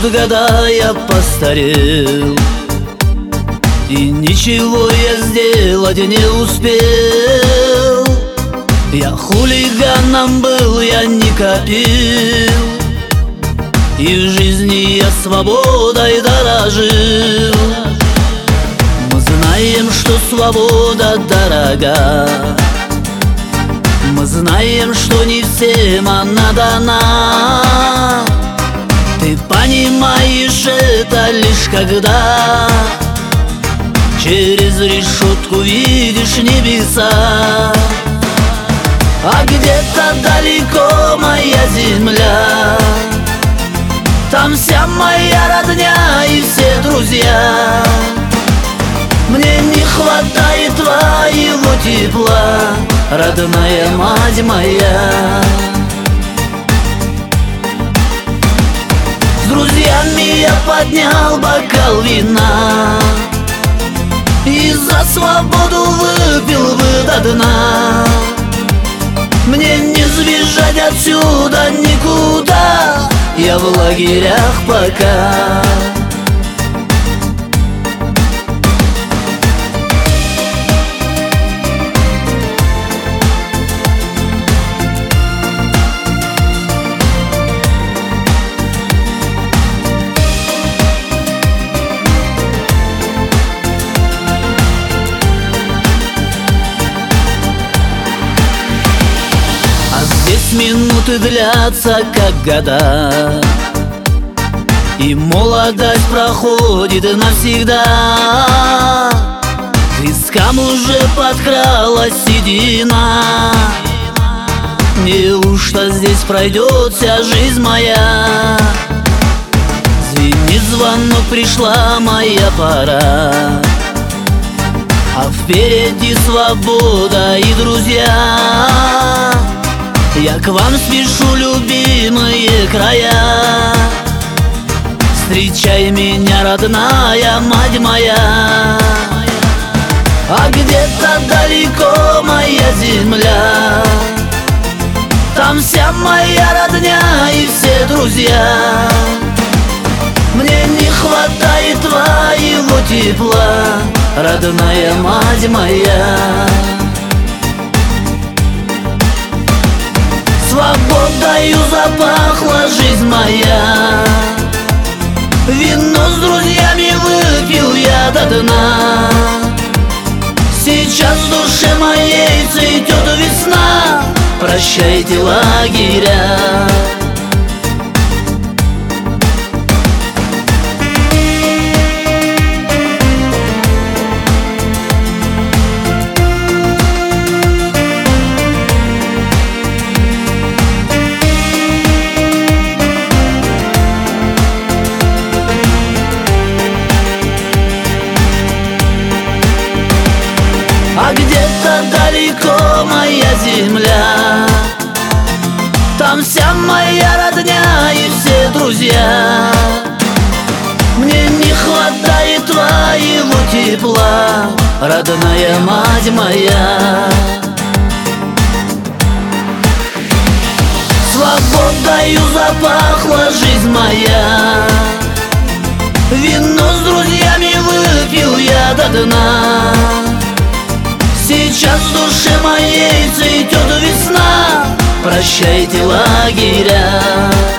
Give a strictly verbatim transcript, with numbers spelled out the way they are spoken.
года я постарел, и ничего я сделать не успел. Я хулиганом был, я не копил, и в жизни я свободой дорожил. Мы знаем, что свобода дорога, мы знаем, что не всем она дана. Ты понимаешь это лишь когда через решетку видишь небеса. А где-то далеко моя земля, там вся моя родня и все друзья. Мне не хватает твоего тепла, родная мать моя. С друзьями я поднял бокал вина и за свободу выпил бы до дна. Мне не сбежать отсюда никуда, я в лагерях пока. Минуты длятся, как года, и молодость проходит навсегда. К вискам уже подкралась седина. Неужто здесь пройдет вся жизнь моя? Звенит звонок, пришла моя пора, а впереди свобода и друзья. Я к вам спешу, любимые края, встречай меня, родная мать моя. А где-то далеко моя земля, там вся моя родня и все друзья. Мне не хватает твоего тепла, родная мать моя. Свободою запахла жизнь моя, вино с друзьями выпил я до дна. Сейчас в душе моей цветет весна, прощайте лагеря. А где-то далеко моя земля, там вся моя родня и все друзья. Мне не хватает твоего тепла, родная мать моя. Свободою запахла жизнь моя, вино с друзьями выпил я до дна. Сейчас в душе моей цветет весна, прощайте лагеря.